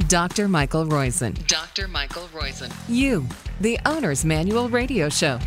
Dr. Michael Roizen. Dr. Michael Roizen. You, the Owner's Manual Radio Show.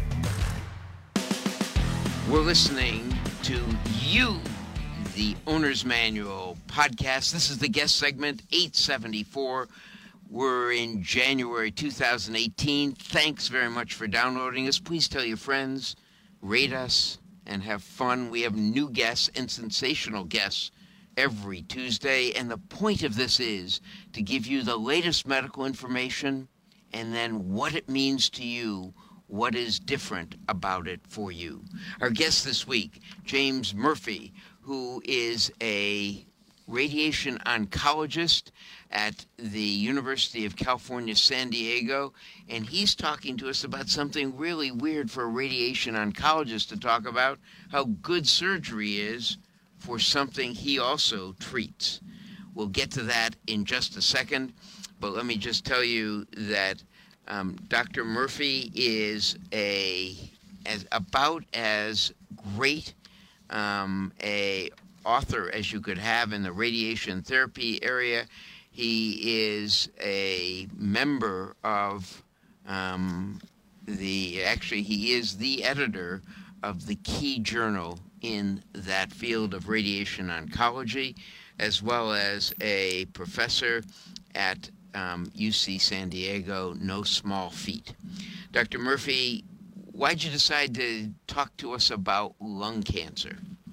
We're listening to You, the Owner's Manual podcast. This is the guest segment 874. We're in January 2018. Thanks very much for downloading us. Please tell your friends, rate us, and have fun. We have new guests and sensational guests every Tuesday, and the point of this is to give you the latest medical information and then what it means to you, what is different about it for you. Our guest this week, James Murphy, who is a radiation oncologist at the University of California, San Diego, and he's talking to us about something really weird for a radiation oncologist to talk about, how good surgery is for something he also treats. We'll get to that in just a second, but let me just tell you that Dr. Murphy is about as great a author as you could have in the radiation therapy area. He is a member of he is the editor of the key journal in that field of radiation oncology, as well as a professor at UC San Diego, no small feat. Dr. Murphy, why'd you decide to talk to us about lung cancer?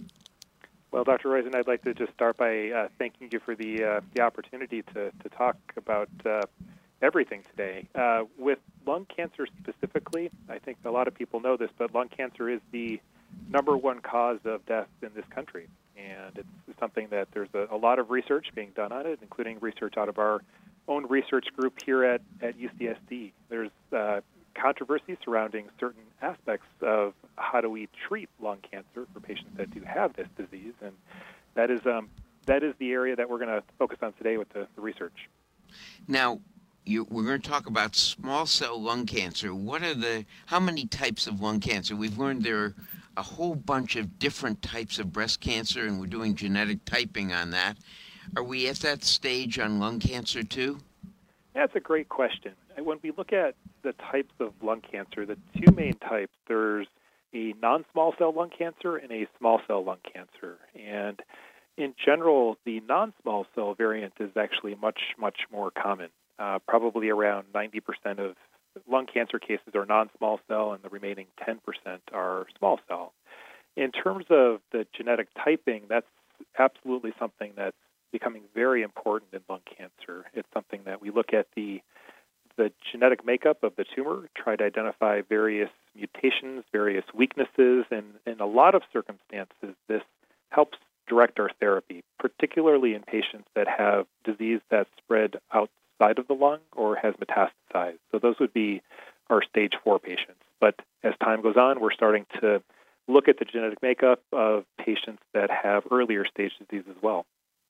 Well, Dr. Roizen, I'd like to just start by thanking you for the opportunity to talk about everything today. With lung cancer specifically, I think a lot of people know this, but lung cancer is the number one cause of death in this country. And it's something that there's a lot of research being done on it, including research out of our own research group here at UCSD. There's controversy surrounding certain aspects of how do we treat lung cancer for patients that do have this disease, and that is the area that we're going to focus on today with the research. Now, we're going to talk about small cell lung cancer. How many types of lung cancer? We've learned there are a whole bunch of different types of breast cancer, and we're doing genetic typing on that. Are we at that stage on lung cancer too? That's a great question. When we look at the types of lung cancer, the two main types, there's a non-small cell lung cancer and a small cell lung cancer. And in general, the non-small cell variant is actually much, much more common. Probably around 90% of lung cancer cases are non-small cell, and the remaining 10% are small cell. In terms of the genetic typing, that's absolutely something that's becoming very important in lung cancer. It's something that we look at the genetic makeup of the tumor, try to identify various mutations, various weaknesses, and in a lot of circumstances, this helps direct our therapy, particularly in patients that have disease that's spread outside of the lung or has metastasized. So those would be our stage 4 patients. But as time goes on, we're starting to look at the genetic makeup of patients that have earlier stage disease as well.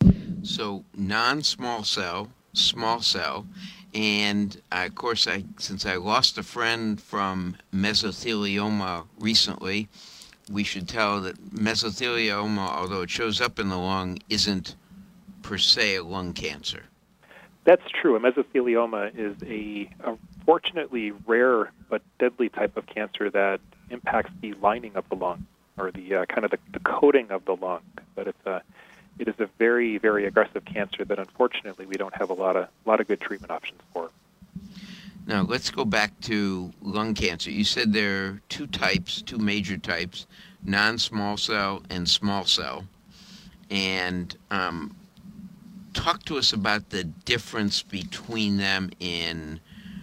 So non-small cell, small cell, and of course, since I lost a friend from mesothelioma recently, we should tell that mesothelioma, although it shows up in the lung, isn't per se a lung cancer. That's true. A mesothelioma is a fortunately rare but deadly type of cancer that impacts the lining of the lung, or the kind of the coating of the lung. But it is a very, very aggressive cancer that unfortunately we don't have a lot of good treatment options for. Now let's go back to lung cancer. You said there are two major types, non-small cell and small cell. And talk to us about the difference between them in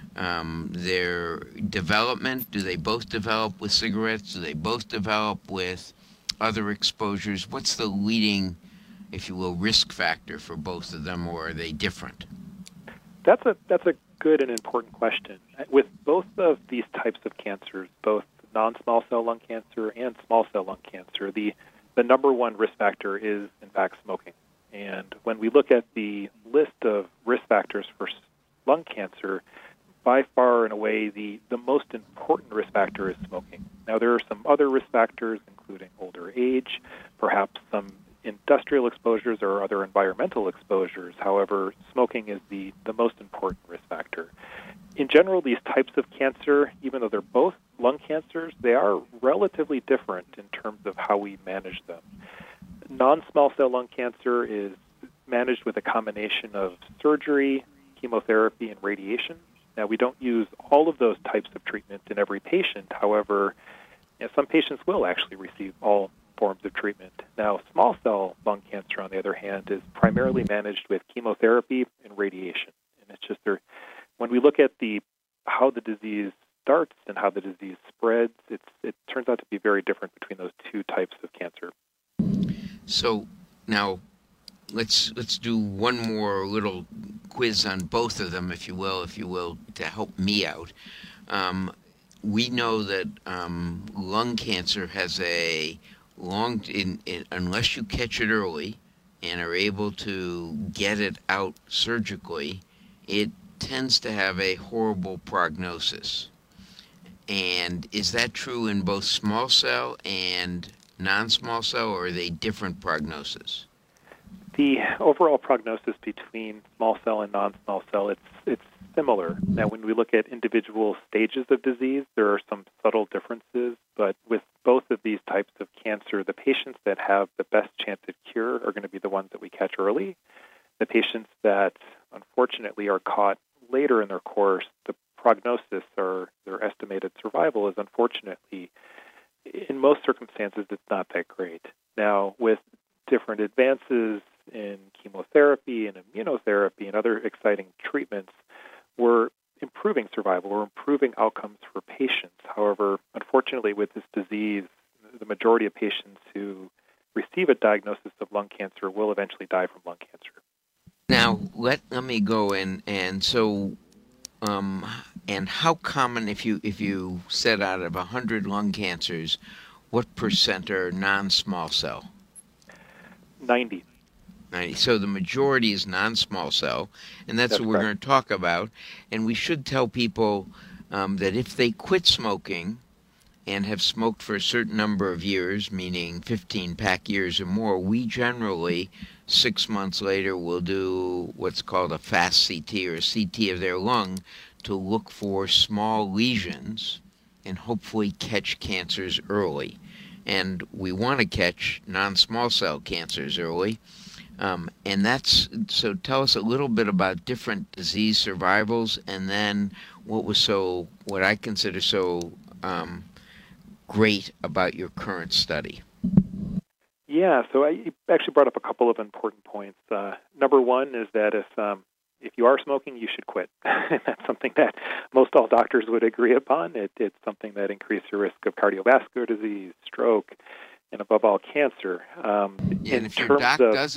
their development. Do they both develop with cigarettes? Do they both develop with other exposures? What's the leading, if you will, risk factor for both of them, or are they different? That's a good and important question. With both of these types of cancers, both non-small cell lung cancer and small cell lung cancer, the number one risk factor is, in fact, smoking. And when we look at the list of risk factors for lung cancer, by far and away, the most important risk factor is smoking. Now, there are some other risk factors, including older age, perhaps some industrial exposures or other environmental exposures. However, smoking is the most important risk factor. In general, these types of cancer, even though they're both lung cancers, they are relatively different in terms of how we manage them. Non-small cell lung cancer is managed with a combination of surgery, chemotherapy, and radiation. Now, we don't use all of those types of treatment in every patient. However, some patients will actually receive all forms of treatment. Now, small cell lung cancer, on the other hand, is primarily managed with chemotherapy and radiation. And it's just when we look at how the disease starts and how the disease spreads, it turns out to be very different between those two types of cancer. So now let's do one more little quiz on both of them, if you will, to help me out. We know that lung cancer has a unless you catch it early and are able to get it out surgically, it tends to have a horrible prognosis. And is that true in both small cell and non-small cell, or are they different prognosis? The overall prognosis between small cell and non-small cell, it's similar. Now, when we look at individual stages of disease, there are some subtle differences, but with both of these types of cancer, the patients that have the best chance of cure are going to be the ones that we catch early. The patients that, unfortunately, are caught later in their course, the prognosis or their estimated survival is, unfortunately, in most circumstances, it's not that great. Now, with different advances in chemotherapy and immunotherapy and other exciting treatments, we're improving survival, we're improving outcomes for patients. However, unfortunately, with this disease, the majority of patients who receive a diagnosis of lung cancer will eventually die from lung cancer. Now, let me go in, and so, and how common, if you said out of 100 lung cancers, what percent are non-small cell? 90. So the majority is non-small cell, and that's what we're going to talk about. And we should tell people that if they quit smoking and have smoked for a certain number of years, meaning 15 pack years or more, we generally, 6 months later, will do what's called a fast CT or a CT of their lung to look for small lesions and hopefully catch cancers early. And we want to catch non-small cell cancers early. And so tell us a little bit about different disease survivals, and then what I consider so great about your current study. Yeah, so I actually brought up a couple of important points. Number one is that if you are smoking, you should quit. That's something that most all doctors would agree upon. It's something that increases your risk of cardiovascular disease, stroke, and above all, cancer. And if your doc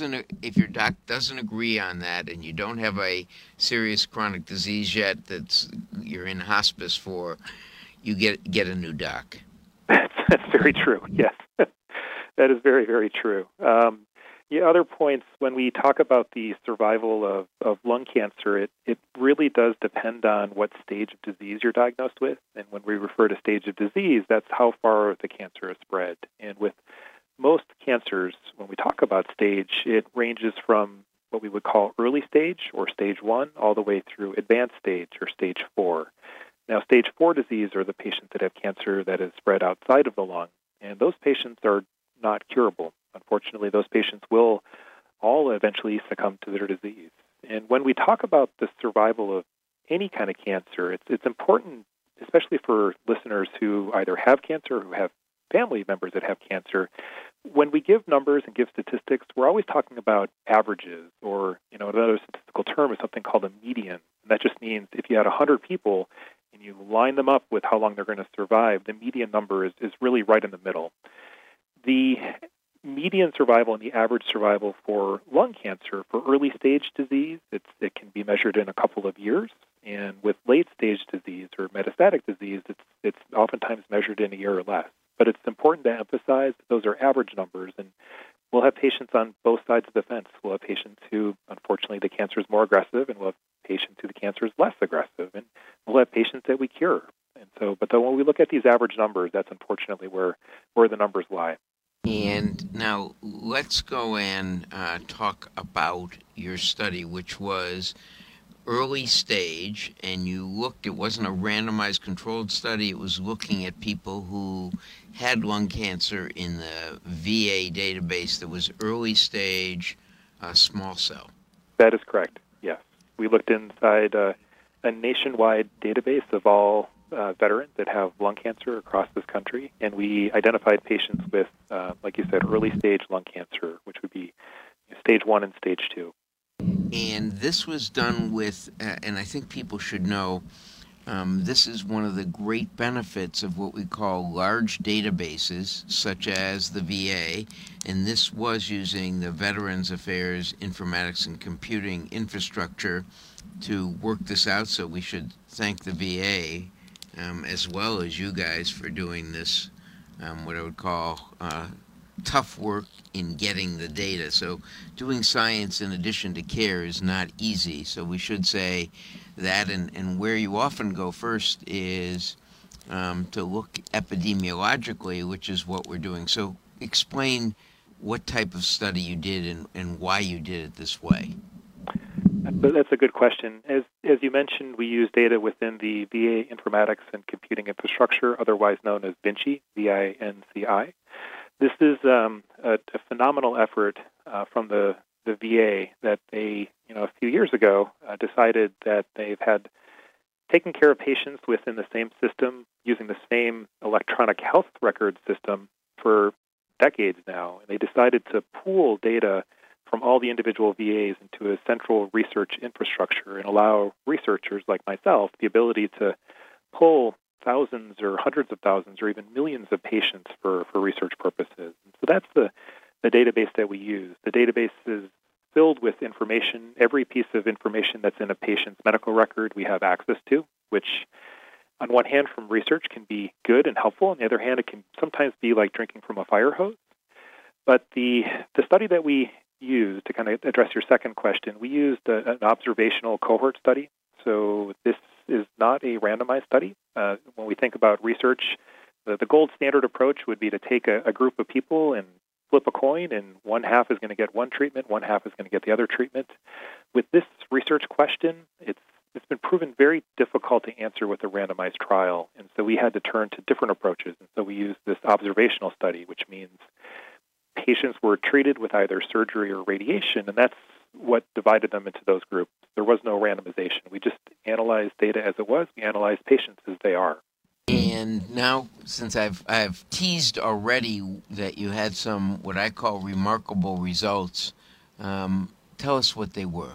doesn't agree on that, and you don't have a serious chronic disease yet you're in hospice for, you get a new doc. That's very true. Yes, that is very, very true. Other points, when we talk about the survival of lung cancer, it really does depend on what stage of disease you're diagnosed with. And when we refer to stage of disease, that's how far the cancer has spread. And with most cancers, when we talk about stage, it ranges from what we would call early stage or stage 1 all the way through advanced stage or stage 4. Now, stage 4 disease are the patients that have cancer that is spread outside of the lung, and those patients are not curable. Unfortunately, those patients will all eventually succumb to their disease. And when we talk about the survival of any kind of cancer, it's important, especially for listeners who either have cancer or who have family members that have cancer. When we give numbers and give statistics, we're always talking about averages, or another statistical term is something called a median. And that just means if you had 100 people and you line them up with how long they're going to survive, the median number is really right in the middle. The median survival and the average survival for lung cancer, for early stage disease, it can be measured in a couple of years. And with late stage disease or metastatic disease, it's oftentimes measured in a year or less. But it's important to emphasize that those are average numbers, and we'll have patients on both sides of the fence. We'll have patients who, unfortunately, the cancer is more aggressive, and we'll have patients who the cancer is less aggressive, and we'll have patients that we cure. And so, but when we look at these average numbers, that's unfortunately where the numbers lie. And now let's go and talk about your study, which was early stage, and you looked, it wasn't a randomized controlled study, it was looking at people who had lung cancer in the VA database that was early stage small cell. That is correct, yes. We looked inside a nationwide database of all veterans that have lung cancer across this country, and we identified patients with, like you said, early stage lung cancer, which would be stage 1 and stage 2. And this was done with, and I think people should know, this is one of the great benefits of what we call large databases, such as the VA, and this was using the Veterans Affairs Informatics and Computing infrastructure to work this out, so we should thank the VA as well as you guys for doing this, what I would call tough work in getting the data. So doing science in addition to care is not easy. So we should say that, and where you often go first is to look epidemiologically, which is what we're doing. So explain what type of study you did and why you did it this way. That's a good question. As you mentioned, we use data within the VA Informatics and Computing Infrastructure, otherwise known as VINCI, VINCI. This is a phenomenal effort from the VA that they, a few years ago, decided that they've had taken care of patients within the same system, using the same electronic health record system for decades now. And they decided to pool data from all the individual VAs into a central research infrastructure and allow researchers like myself the ability to pull thousands or hundreds of thousands or even millions of patients for research purposes. And so that's the database that we use. The database is filled with information. Every piece of information that's in a patient's medical record we have access to, which on one hand from research can be good and helpful. On the other hand, it can sometimes be like drinking from a fire hose. But the study that we used, to kind of address your second question, we used an observational cohort study. So this is not a randomized study. When we think about research, the gold standard approach would be to take a group of people and flip a coin, and one half is going to get one treatment, one half is going to get the other treatment. With this research question, it's been proven very difficult to answer with a randomized trial, and so we had to turn to different approaches. And so we used this observational study, which means patients were treated with either surgery or radiation, and that's what divided them into those groups. There was no randomization. We just analyzed data as it was. We analyzed patients as they are. And now, since I've teased already that you had some what I call remarkable results, tell us what they were.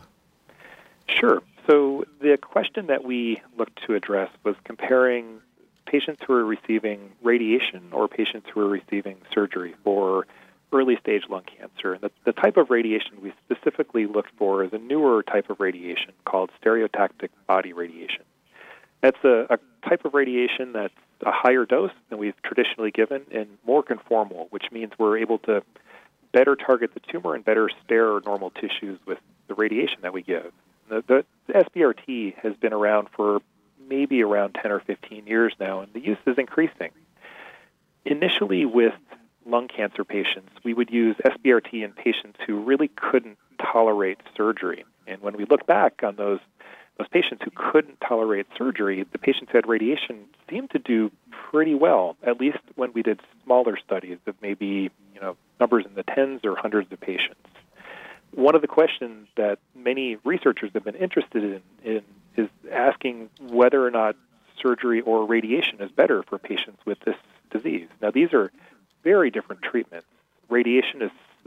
Sure. So the question that we looked to address was comparing patients who are receiving radiation or patients who are receiving surgery for early-stage lung cancer. And the type of radiation we specifically looked for is a newer type of radiation called stereotactic body radiation. That's a type of radiation that's a higher dose than we've traditionally given and more conformal, which means we're able to better target the tumor and better spare normal tissues with the radiation that we give. The SBRT has been around for maybe around 10 or 15 years now, and the use is increasing. Initially with lung cancer patients, we would use SBRT in patients who really couldn't tolerate surgery. And when we look back on those patients who couldn't tolerate surgery, the patients who had radiation seemed to do pretty well, at least when we did smaller studies of maybe numbers in the tens or hundreds of patients. One of the questions that many researchers have been interested in is asking whether or not surgery or radiation is better for patients with this disease. Now, these are very different treatments. Radiation is,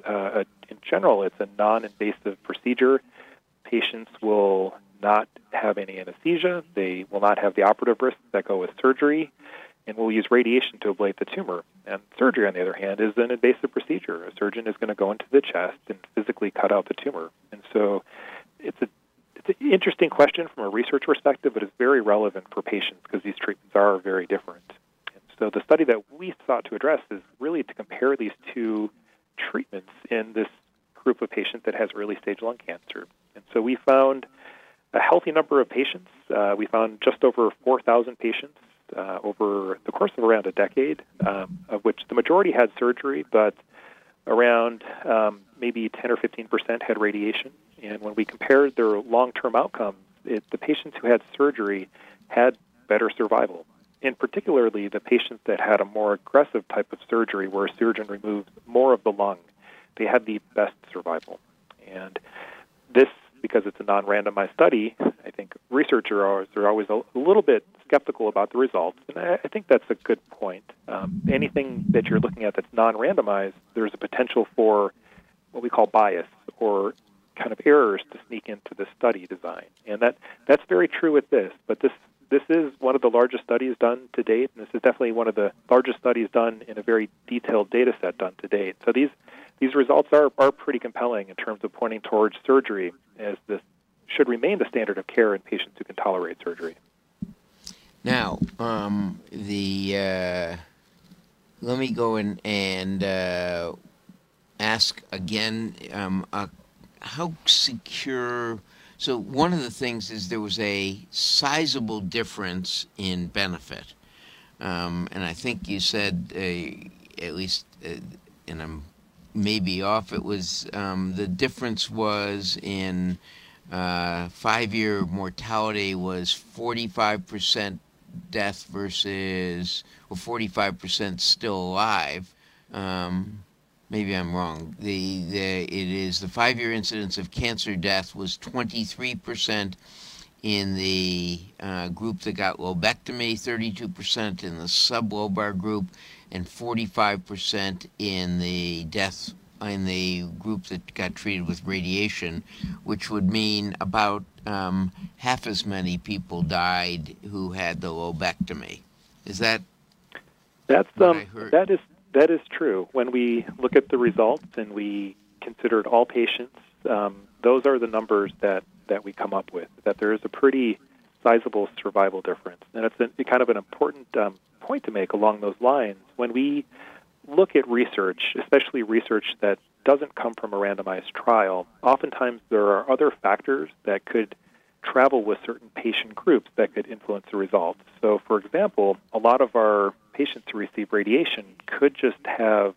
in general, it's a non-invasive procedure. Patients will not have any anesthesia. They will not have the operative risks that go with surgery, and we'll use radiation to ablate the tumor. And surgery, on the other hand, is an invasive procedure. A surgeon is going to go into the chest and physically cut out the tumor. And so it's an interesting question from a research perspective, but it's very relevant for patients because these treatments are very different. And so the study that we sought to address is really to compare these two treatments in this group of patients that has early-stage lung cancer. And so we found a healthy number of patients. We found just over 4,000 patients over the course of around a decade, of which the majority had surgery, but around maybe 10 or 15% had radiation. And when we compared their long-term outcomes, the patients who had surgery had better survival. And particularly the patients that had a more aggressive type of surgery where a surgeon removed more of the lung, they had the best survival. And this, because it's a non-randomized study, I think researchers are always a little bit skeptical about the results, and I think that's a good point. Anything that you're looking at that's non-randomized, there's a potential for what we call bias or kind of errors to sneak into the study design, and that's very true with this. But this is one of the largest studies done to date, and this is definitely one of the largest studies done in a very detailed data set done to date. So these results are pretty compelling in terms of pointing towards surgery as this should remain the standard of care in patients who can tolerate surgery. Now, let me go in and ask again, how secure... So one of the things is there was a sizable difference in benefit. And I think you said, at least, and I'm maybe off, it was the difference was in 5-year mortality was 45% death versus, or 45% still alive. Maybe I'm wrong. It is the 5-year incidence of cancer death was 23% in the group that got lobectomy, 32% in the sublobar group, and 45% in the death in the group that got treated with radiation, which would mean about half as many people died who had the lobectomy. Is that what I heard? That is true. When we look at the results and we considered all patients, those are the numbers that we come up with, that there is a pretty sizable survival difference. And it's kind of an important point to make along those lines. When we look at research, especially research that doesn't come from a randomized trial, oftentimes there are other factors that could travel with certain patient groups that could influence the results. So, for example, a lot of our patients who receive radiation could just have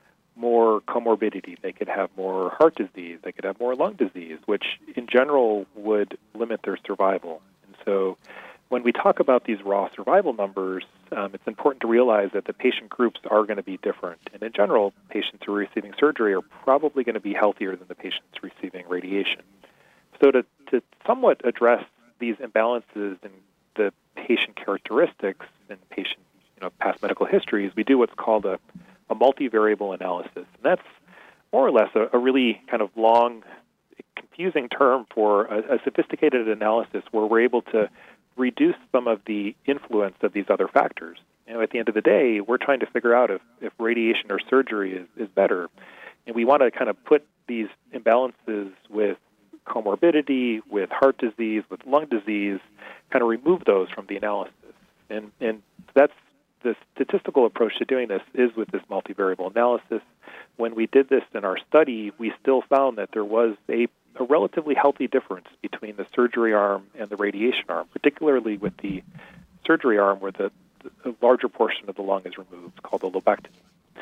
more comorbidity. They could have more heart disease. They could have more lung disease, which in general would limit their survival. And so when we talk about these raw survival numbers, it's important to realize that the patient groups are going to be different. And in general, patients who are receiving surgery are probably going to be healthier than the patients receiving radiation. So to somewhat address these imbalances in the patient characteristics and patient past medical histories, we do what's called a multivariable analysis. And that's more or less a really kind of long, confusing term for a sophisticated analysis where we're able to reduce some of the influence of these other factors. At the end of the day, we're trying to figure out if radiation or surgery is better. And we want to kind of put these imbalances with comorbidity, with heart disease, with lung disease, kind of remove those from the analysis. And that's the statistical approach to doing this is with this multivariable analysis. When we did this in our study, we still found that there was a relatively healthy difference between the surgery arm and the radiation arm, particularly with the surgery arm where the larger portion of the lung is removed, called the lobectomy.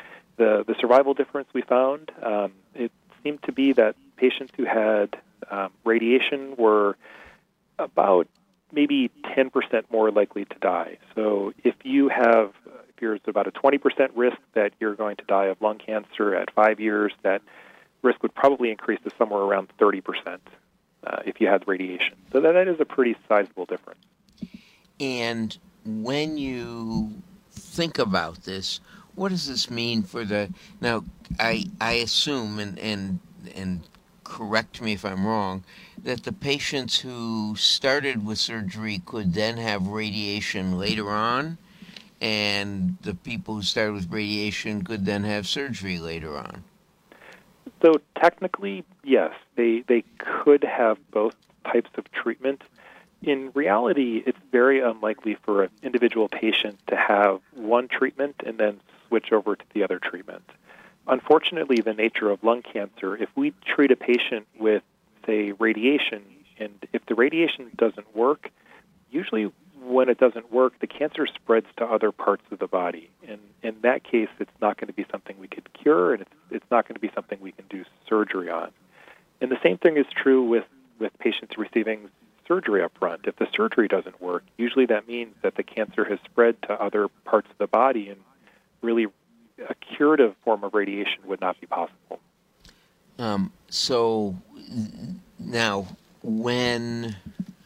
The survival difference we found, it seemed to be that patients who had radiation were about maybe 10% more likely to die. So if there's about a 20% risk that you're going to die of lung cancer at 5 years, that risk would probably increase to somewhere around 30% if you had radiation. So that is a pretty sizable difference. And when you think about this, what does this mean for now, I assume, and correct me if I'm wrong, that the patients who started with surgery could then have radiation later on, and the people who started with radiation could then have surgery later on. So technically, yes, they could have both types of treatment. In reality, it's very unlikely for an individual patient to have one treatment and then switch over to the other treatment. Unfortunately, the nature of lung cancer, if we treat a patient with, say, radiation, and if the radiation doesn't work, usually when it doesn't work, the cancer spreads to other parts of the body. And in that case, it's not going to be something we could cure, and it's not going to be something we can do surgery on. And the same thing is true with patients receiving surgery up front. If the surgery doesn't work, usually that means that the cancer has spread to other parts of the body, and really a curative form of radiation would not be possible. So now, when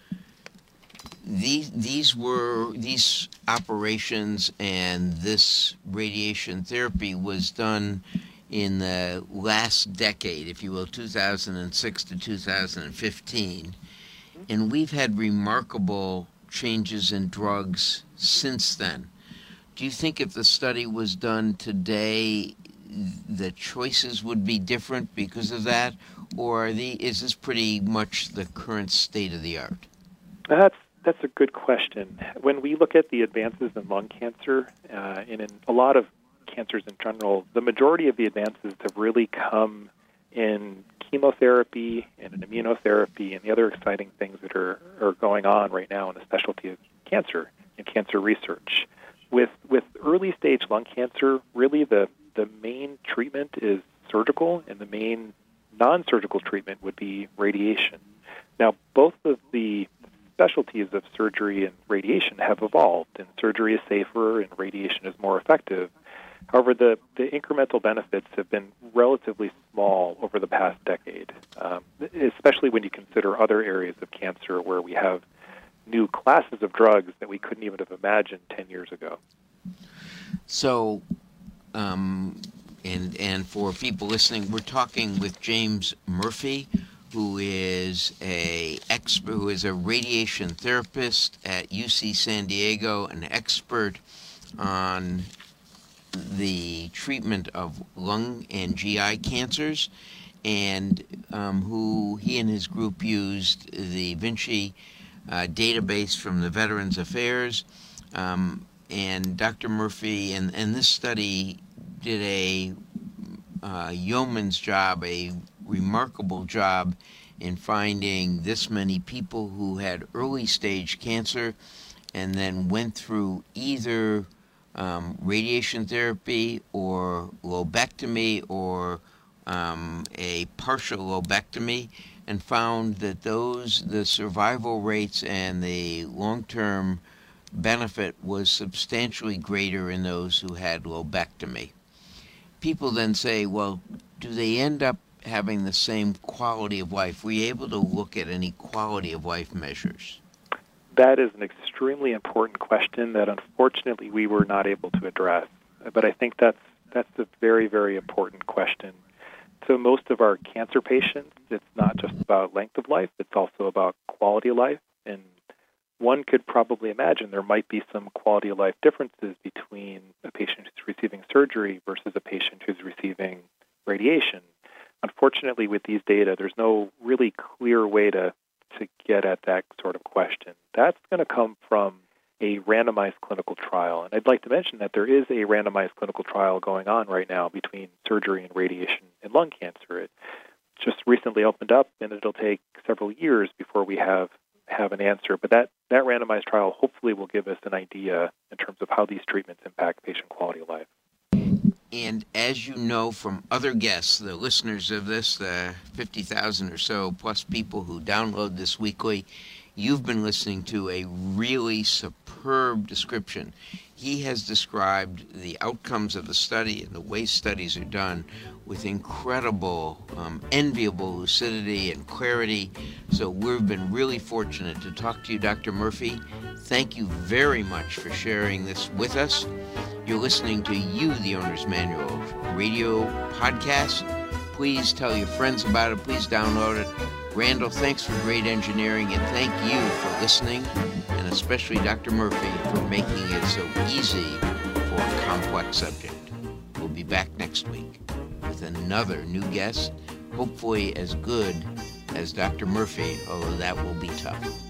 these operations and this radiation therapy was done in the last decade, if you will, 2006 to 2015, and we've had remarkable changes in drugs since then. Do you think if the study was done today, the choices would be different because of that, or is this pretty much the current state of the art? That's a good question. When we look at the advances in lung cancer, and in a lot of cancers in general, the majority of the advances have really come in chemotherapy and in immunotherapy and the other exciting things that are going on right now in the specialty of cancer and cancer research. With early-stage lung cancer, really the main treatment is surgical, and the main non-surgical treatment would be radiation. Now, both of the specialties of surgery and radiation have evolved, and surgery is safer and radiation is more effective. However, the incremental benefits have been relatively small over the past decade, especially when you consider other areas of cancer where we have new classes of drugs that we couldn't even have imagined 10 years ago. So, and for people listening, we're talking with James Murphy, who is a radiation therapist at UC San Diego, an expert on the treatment of lung and GI cancers, and who he and his group used the Vinci database from the Veterans Affairs. And Dr. Murphy and this study did a yeoman's job, a remarkable job in finding this many people who had early stage cancer and then went through either radiation therapy or lobectomy or a partial lobectomy, and found that the survival rates and the long-term benefit was substantially greater in those who had lobectomy. People then say, well, do they end up having the same quality of life? Were you able to look at any quality of life measures? That is an extremely important question that unfortunately we were not able to address. But I think that's a very, very important question. So most of our cancer patients, it's not just about length of life, it's also about quality of life. And one could probably imagine there might be some quality of life differences between a patient who's receiving surgery versus a patient who's receiving radiation. Unfortunately, with these data, there's no really clear way to get at that sort of question. That's going to come from a randomized clinical trial. And I'd like to mention that there is a randomized clinical trial going on right now between surgery and radiation in lung cancer. It just recently opened up, and it'll take several years before we have an answer. But that randomized trial hopefully will give us an idea in terms of how these treatments impact patient quality of life. And as you know from other guests, the listeners of this, the 50,000 or so plus people who download this weekly, you've been listening to a really superb description. He has described the outcomes of the study and the way studies are done with incredible, enviable lucidity and clarity. So we've been really fortunate to talk to you, Dr. Murphy. Thank you very much for sharing this with us. You're listening to You, the Owner's Manual radio podcast. Please tell your friends about it. Please download it. Randall, thanks for great engineering, and thank you for listening, and especially Dr. Murphy for making it so easy for a complex subject. We'll be back next week with another new guest, hopefully as good as Dr. Murphy, although that will be tough.